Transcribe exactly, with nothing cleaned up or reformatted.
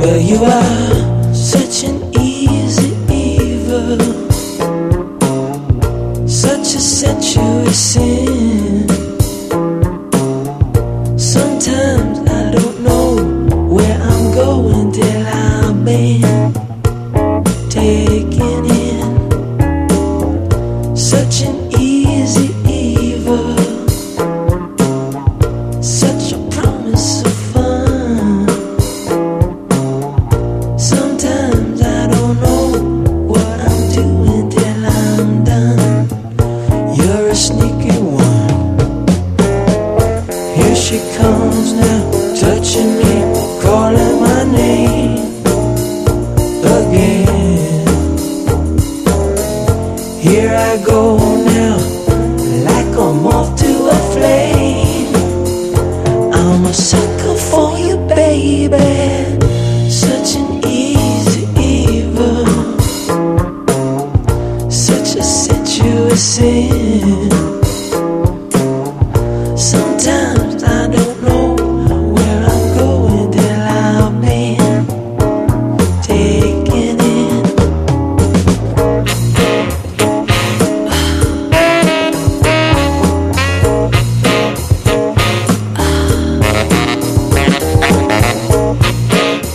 Well, you are such an easy evil, such a sensuous sin. Sometimes I don't know where I'm going till I've been taken in. Such an easy evil, such a promise of fun. Sometimes I don't know what I'm doing till I'm done. You're a sneaky one. Here she comes now, touching me, calling my name again. Here I go now, like a moth to a flame. I'm a sucker for you, baby. Such an easy evil, such a sensuous sin.